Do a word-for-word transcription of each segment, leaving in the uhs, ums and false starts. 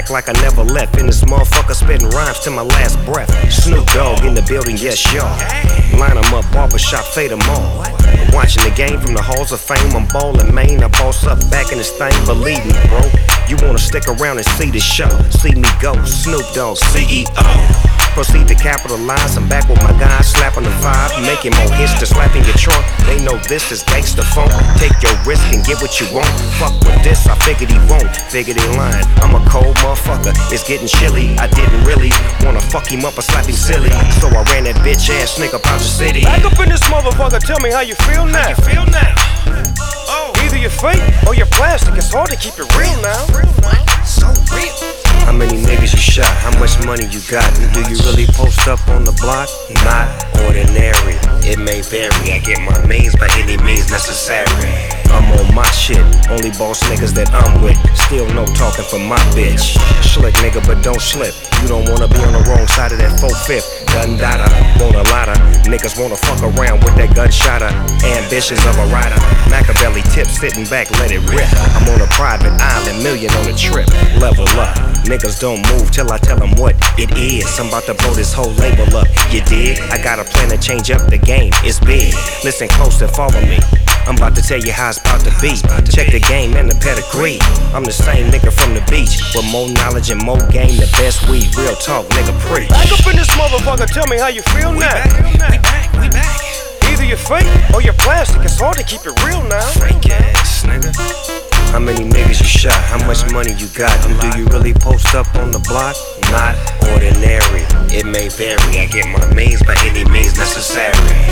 back like I never left. In this motherfucker spitting rhymes to my last breath. Snoop Dogg in the building, yes y'all. Line 'em up, barbershop, fade 'em all. Watching the game from the halls of fame. I'm ballin' Maine, I boss up back in this thing. Believe me, bro, you wanna stick around and see the show. See me go, Snoop Dogg, C E O. Proceed to capitalize, I'm back with my guys, slapping the five, making more hits to slapping your trunk. They know this is gangsta funk. Take your risk and get what you want. Fuck with this, I figured he won't. Figured he lying. I'm a cold motherfucker. It's getting chilly. I didn't really wanna fuck him up or slap him silly, so I ran that bitch ass nigga out the city. Back up in this motherfucker. Tell me how you feel now. How you feel now? Oh, either you're fake or you're plastic. It's hard to keep it real now. So real. How many niggas you shot? How much money you got? And do you really post up on the block? Not ordinary. It may vary. I get my means by any means necessary. I'm on my shit. Only boss niggas that I'm with. Still no talking for my bitch. Slick nigga, but don't slip. You don't wanna be on the wrong side of that four-fifth. Gun-dada, want a lotta. Niggas wanna fuck around with that gunshotter. Ambitions of a rider. Machiavelli tip, sitting back, let it rip. I'm on a private island, million on a trip. Level up. Niggas don't move till I tell them what it is. I'm about to blow this whole label up, you dig? I got a plan to change up the game, it's big. Listen close and follow me. I'm about to tell you how it's about to be. Check the game and the pedigree. I'm the same nigga from the beach, with more knowledge and more game, the best weed. Real talk, nigga, preach. Back up in this motherfucker, tell me how you feel we now. Back, we back, we back. Either you're fake or you're plastic. It's hard to keep it real now. Fake ass, nigga. How many niggas you shot? How much money you got? And do you really post up on the block? Not ordinary. It may vary. I get my means by any means necessary.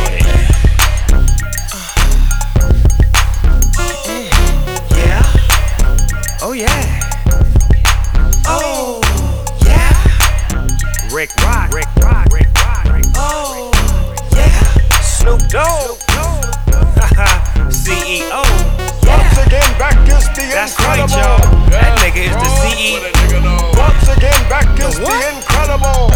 Yeah. Oh yeah. Oh yeah. Rick Rock. Rick Rock. Rick Rock. Oh yeah. Snoop Dogg. C E O. Once again, back is the That's incredible. right, y'all. That nigga is the C E O. Once again, back is the incredible.